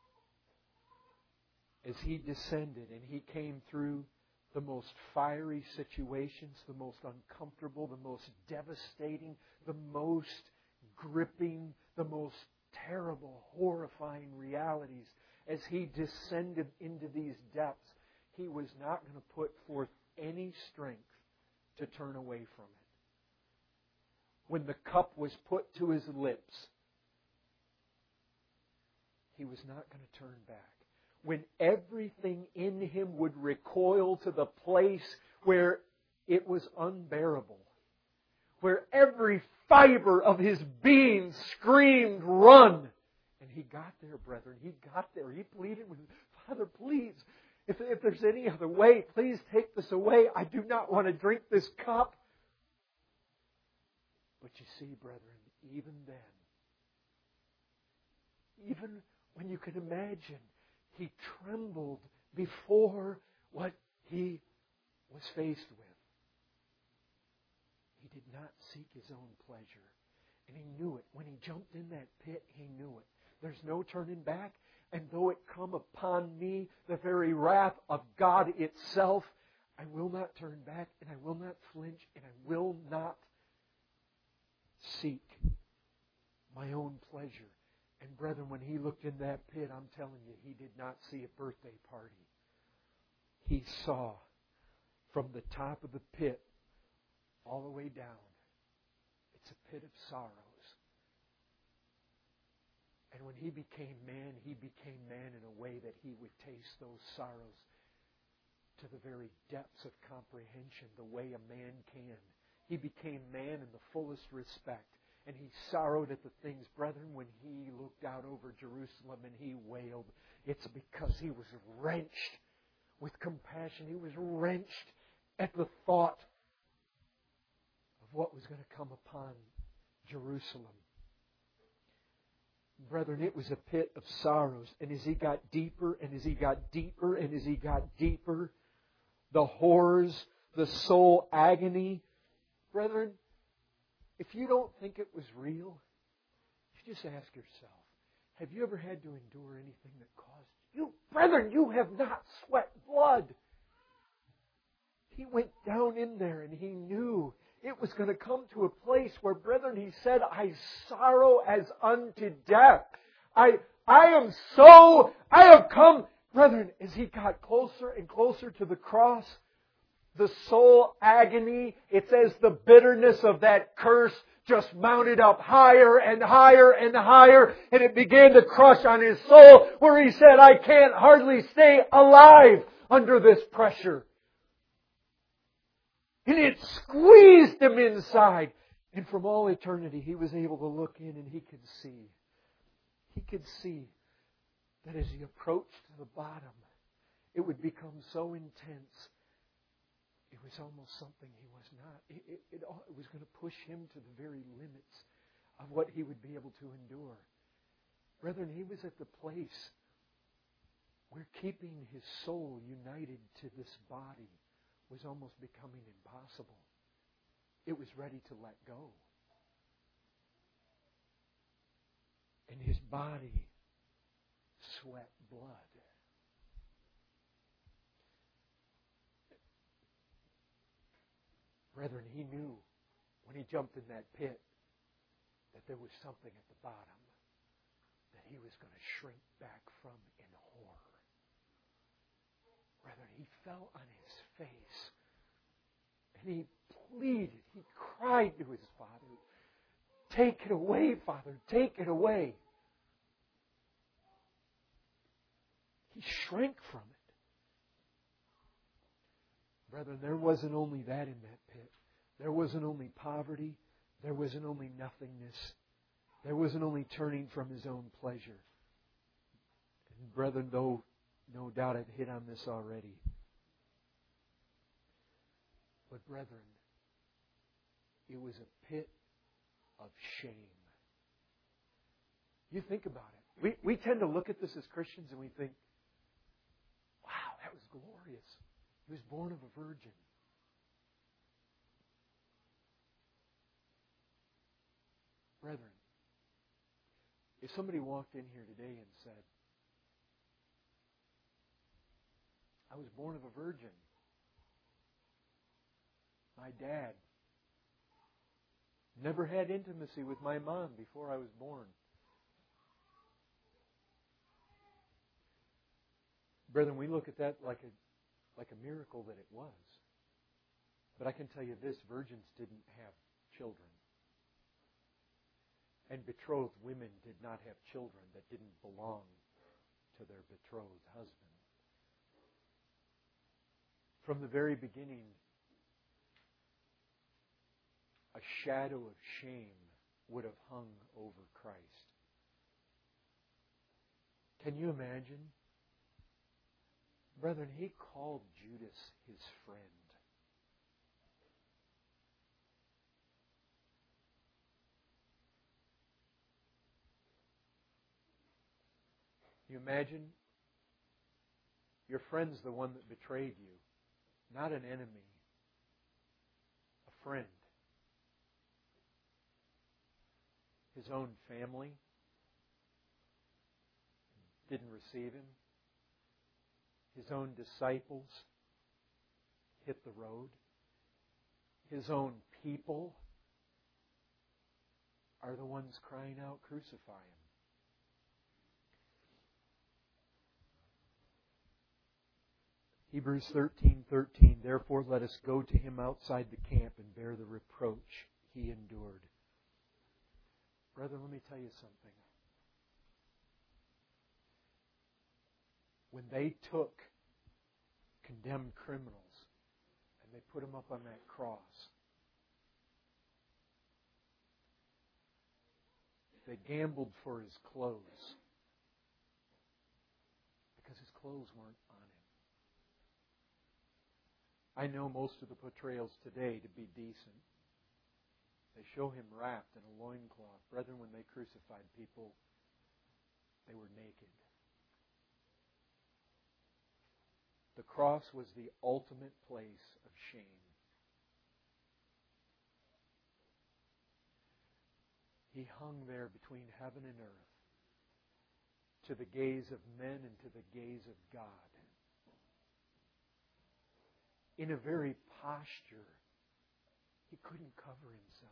Speaker 1: as He descended and He came through the most fiery situations, the most uncomfortable, the most devastating, the most gripping, the most terrible, horrifying realities, as He descended into these depths, He was not going to put forth any strength to turn away from it. When the cup was put to His lips, He was not going to turn back. When everything in Him would recoil to the place where it was unbearable, where every fiber of His being screamed, run! And He got there, brethren. He got there. He pleaded with Father, please, if there's any other way, please take this away. I do not want to drink this cup. But you see, brethren, even then, even when you can imagine, He trembled before what He was faced with. He did not seek His own pleasure. And He knew it. When He jumped in that pit, He knew it. There's no turning back. And though it come upon me, the very wrath of God itself, I will not turn back, and I will not flinch, and I will not seek my own pleasure. And brethren, when He looked in that pit, I'm telling you, He did not see a birthday party. He saw from the top of the pit all the way down. It's a pit of sorrows. And when He became man in a way that He would taste those sorrows to the very depths of comprehension, the way a man can. He became man in the fullest respect. And He sorrowed at the things. Brethren, when He looked out over Jerusalem and He wailed, it's because He was wrenched with compassion. He was wrenched at the thought of what was going to come upon Jerusalem. Brethren, it was a pit of sorrows. And as He got deeper, and as He got deeper, and as He got deeper, the horrors, the soul agony. Brethren, if you don't think it was real, you just ask yourself, have you ever had to endure anything that caused you? Brethren, you have not sweat blood. He went down in there and He knew it was going to come to a place where, brethren, He said, I sorrow as unto death. I have come, brethren, as He got closer and closer to the cross, the soul agony, it says the bitterness of that curse just mounted up higher and higher and higher, and it began to crush on His soul, where He said, I can't hardly stay alive under this pressure. And it squeezed Him inside. And from all eternity, He was able to look in and He could see. He could see that as he approached the bottom, it would become so intense, it was almost something he was not. It was going to push him to the very limits of what he would be able to endure. Brethren, he was at the place where keeping his soul united to this body was almost becoming impossible. It was ready to let go. And his body sweat blood. Brethren, he knew when he jumped in that pit that there was something at the bottom that he was going to shrink back from in horror. Brethren, he fell on his face and he pleaded, he cried to his Father, "Take it away, Father, take it away." He shrank from it. Brethren, there wasn't only that in that pit. There wasn't only poverty. There wasn't only nothingness. There wasn't only turning from his own pleasure. And brethren, though no doubt I've hit on this already, but brethren, it was a pit of shame. You think about it. We tend to look at this as Christians and we think, wow, that was glorious. He was born of a virgin. Brethren, if somebody walked in here today and said, I was born of a virgin. My dad never had intimacy with my mom before I was born. Brethren, we look at that like a miracle that it was. But I can tell you this, virgins didn't have children. And betrothed women did not have children that didn't belong to their betrothed husband. From the very beginning, a shadow of shame would have hung over Christ. Can you imagine? Brethren, he called Judas his friend. You imagine your friend's the one that betrayed you, not an enemy, a friend. His own family didn't receive him. His own disciples hit the road. His own people are the ones crying out, "Crucify him." Hebrews 13:13, therefore let us go to him outside the camp and bear the reproach he endured. Brother, let me tell you something. When they took condemned criminals and they put them up on that cross, they gambled for his clothes because his clothes weren't on him. I know most of the portrayals today to be decent. They show him wrapped in a loincloth. Brethren, when they crucified people, they were naked. The cross was the ultimate place of shame. He hung there between heaven and earth, to the gaze of men and to the gaze of God, in a very posture he couldn't cover himself.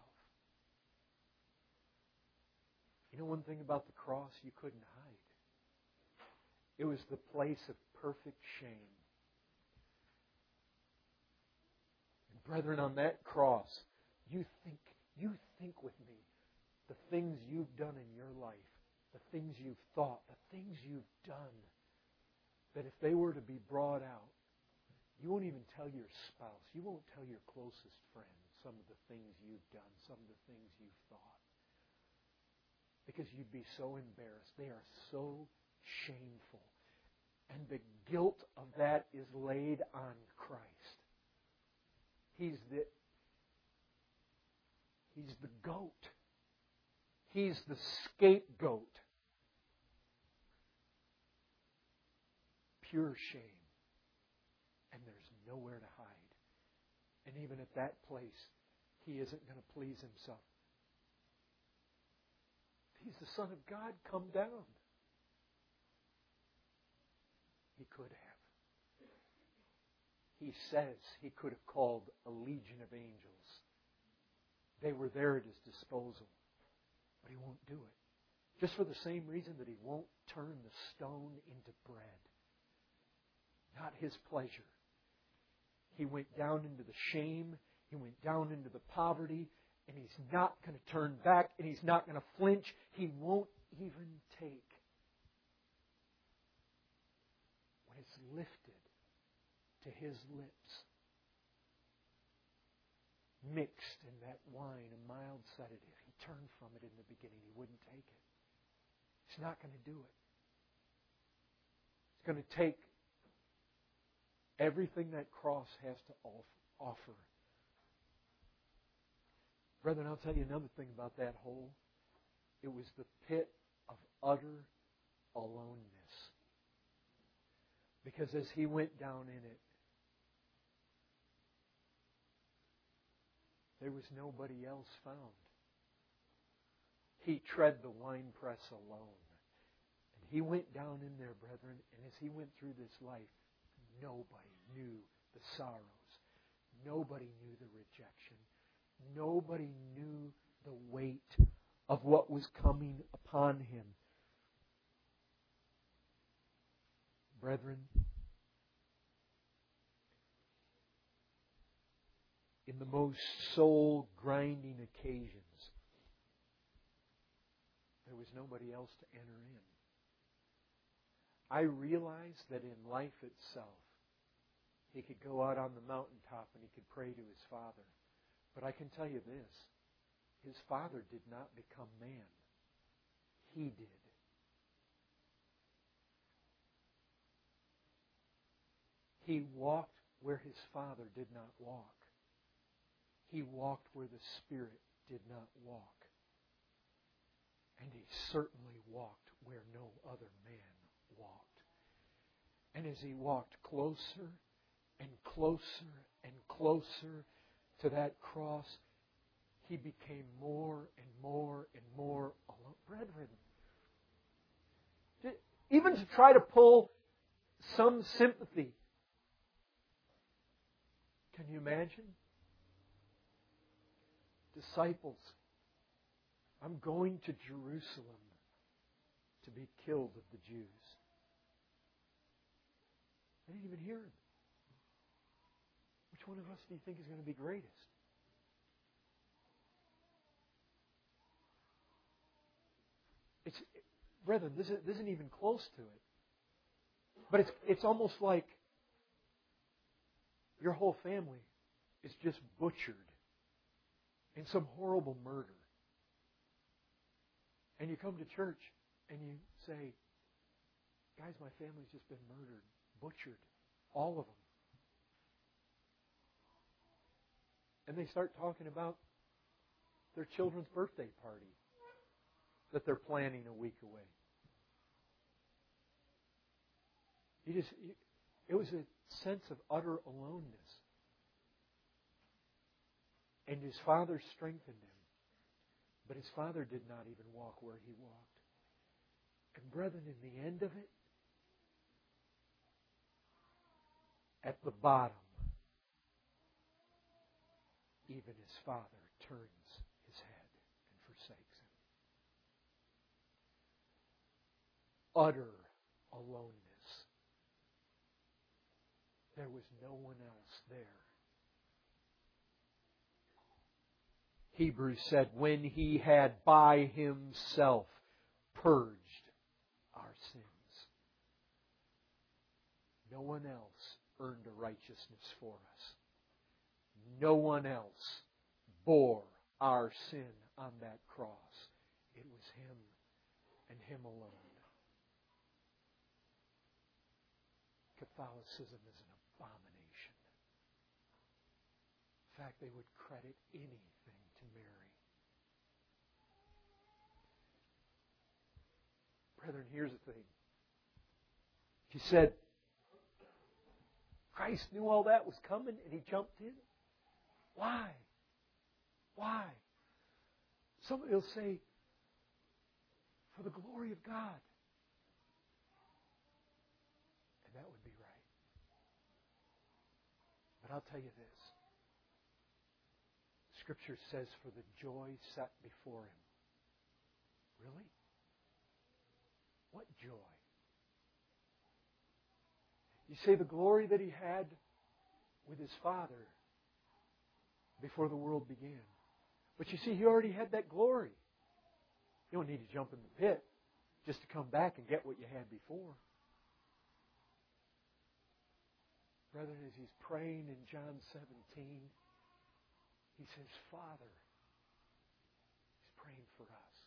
Speaker 1: You know one thing about the cross you couldn't hide? It was the place of perfect shame. And brethren, on that cross, you think with me the things you've done in your life, the things you've thought, the things you've done, that if they were to be brought out, you won't even tell your spouse, you won't tell your closest friend some of the things you've done, some of the things you've thought. Because you'd be so embarrassed. They are so shameful. And the guilt of that is laid on Christ. He's the goat. He's the scapegoat. Pure shame. And there's nowhere to hide. And even at that place, He isn't going to please Himself. He's the Son of God, come down. He could have. He says He could have called a legion of angels. They were there at His disposal. But He won't do it. Just for the same reason that He won't turn the stone into bread. Not His pleasure. He went down into the shame. He went down into the poverty. And He's not going to turn back. And He's not going to flinch. He won't even take what is lifted to His lips, mixed in that wine, a mild sedative. He turned from it in the beginning. He wouldn't take it. He's not going to do it. It's going to take everything that cross has to offer. Brethren, I'll tell you another thing about that hole. It was the pit of utter aloneness. Because as He went down in it, there was nobody else found. He tread the winepress alone. And He went down in there, brethren, and as He went through this life, nobody knew the sorrows. Nobody knew the rejection. Nobody knew the weight of what was coming upon Him. Brethren, in the most soul-grinding occasions, there was nobody else to enter in. I realized that in life itself, He could go out on the mountaintop and He could pray to His Father. But I can tell you this, His Father did not become man. He did. He walked where His Father did not walk. He walked where the Spirit did not walk. And He certainly walked where no other man walked. And as He walked closer and closer and closer to that cross, He became more and more and more alone. Brethren, even to try to pull some sympathy, can you imagine? Disciples, I'm going to Jerusalem to be killed of the Jews. They didn't even hear Him. Which one of us do you think is going to be greatest? Brethren, this isn't even close to it. But it's almost like your whole family is just butchered in some horrible murder. And you come to church and you say, guys, my family's just been murdered, butchered, all of them. And they start talking about their children's birthday party that they're planning a week away. It was a sense of utter aloneness. And His Father strengthened Him. But His Father did not even walk where He walked. And brethren, in the end of it, at the bottom, even His Father turns His head and forsakes Him. Utter aloneness. There was no one else there. Hebrews said, when He had by Himself purged our sins. No one else earned a righteousness for us. No one else bore our sin on that cross. It was Him and Him alone. Catholicism is an abomination. In fact, they would credit anything to Mary. Brethren, here's the thing. He said, Christ knew all that was coming and He jumped in. Why? Why? Somebody will say, for the glory of God. And that would be right. But I'll tell you this. Scripture says, for the joy set before Him. Really? What joy? You say the glory that He had with His Father before the world began. But you see, He already had that glory. You don't need to jump in the pit just to come back and get what you had before. Brethren, as He's praying in John 17, He says, Father, He's praying for us.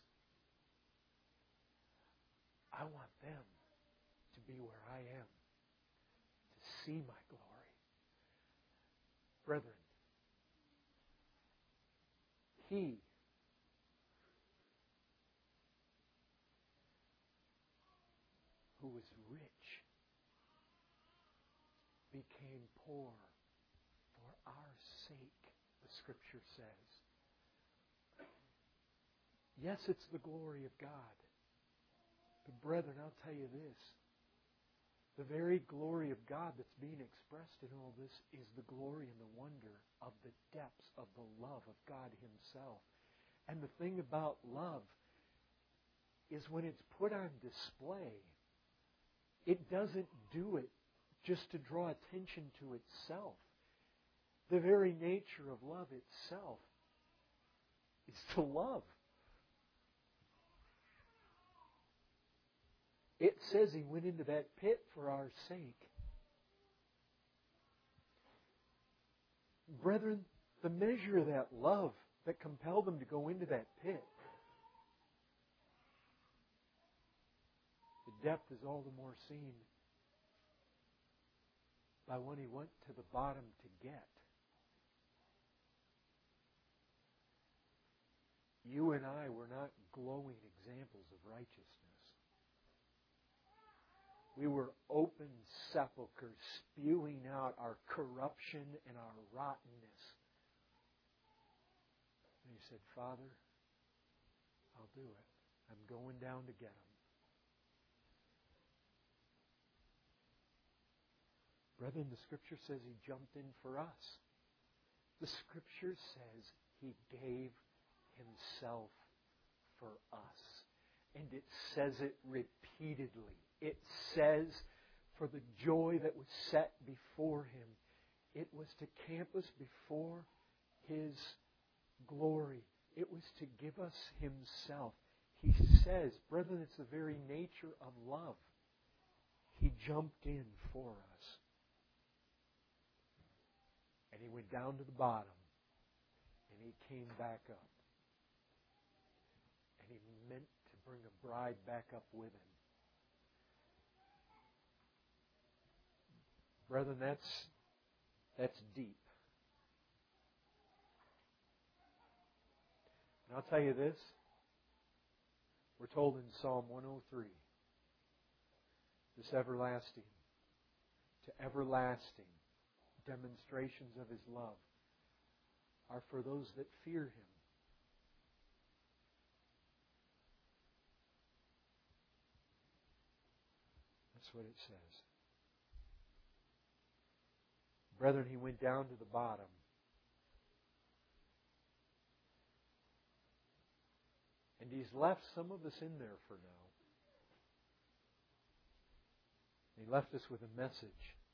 Speaker 1: I want them to be where I am, to see my glory. Brethren, He who was rich became poor for our sake, the Scripture says. Yes, it's the glory of God. But brethren, I'll tell you this. The very glory of God that's being expressed in all this is the glory and the wonder of the depths of the love of God Himself. And the thing about love is when it's put on display, it doesn't do it just to draw attention to itself. The very nature of love itself is to love. It says He went into that pit for our sake. Brethren, the measure of that love that compelled Him to go into that pit, the depth is all the more seen by when He went to the bottom to get. You and I were not glowing examples of righteousness. We were open sepulchres spewing out our corruption and our rottenness. And He said, Father, I'll do it. I'm going down to get them. Brethren, the Scripture says He jumped in for us. The Scripture says He gave Himself for us. And it says it repeatedly. It says, for the joy that was set before Him, it was to camp us before His glory. It was to give us Himself. He says, brethren, it's the very nature of love. He jumped in for us. And He went down to the bottom. And He came back up. And He meant to bring a bride back up with Him. Brethren, that's deep. And I'll tell you this. We're told in Psalm 103, this everlasting to everlasting demonstrations of His love are for those that fear Him. That's what it says. Brethren, He went down to the bottom. And He's left some of us in there for now. He left us with a message.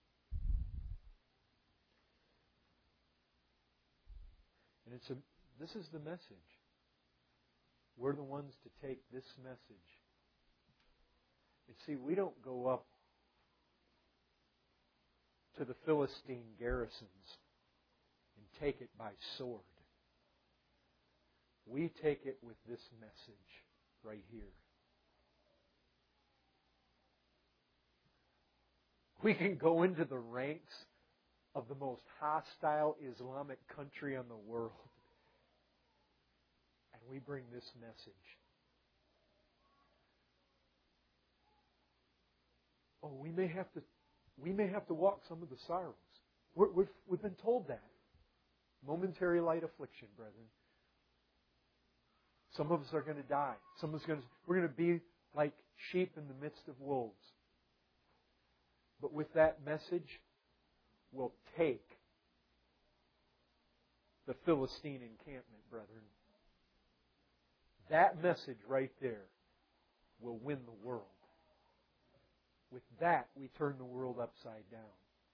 Speaker 1: And this is the message. We're the ones to take this message. And see, we don't go up to the Philistine garrisons and take it by sword. We take it with this message right here. We can go into the ranks of the most hostile Islamic country in the world, and we bring this message. Oh, we may have to walk some of the sorrows. We've been told that. Momentary light affliction, brethren. Some of us are going to die. We're going to be like sheep in the midst of wolves. But with that message, we'll take the Philistine encampment, brethren. That message right there will win the world. With that, we turn the world upside down.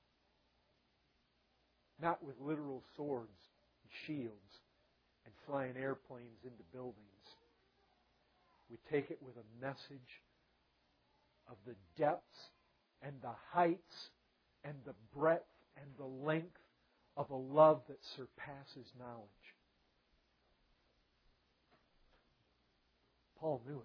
Speaker 1: Not with literal swords and shields and flying airplanes into buildings. We take it with a message of the depths and the heights and the breadth and the length of a love that surpasses knowledge. Paul knew it.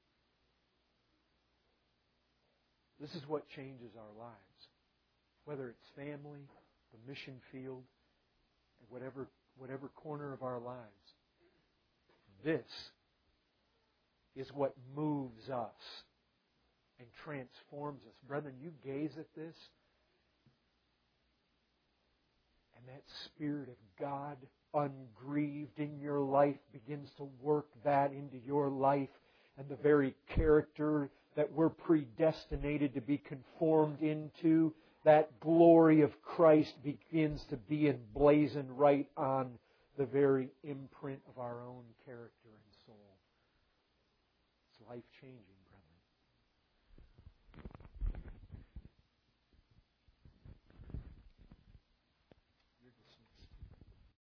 Speaker 1: This is what changes our lives. Whether it's family, the mission field, and whatever corner of our lives. This is what moves us and transforms us. Brethren, you gaze at this, and that Spirit of God, ungrieved in your life, begins to work that into your life, and the very character that we're predestinated to be conformed into, that glory of Christ begins to be emblazoned right on the very imprint of our own character and soul. It's life-changing.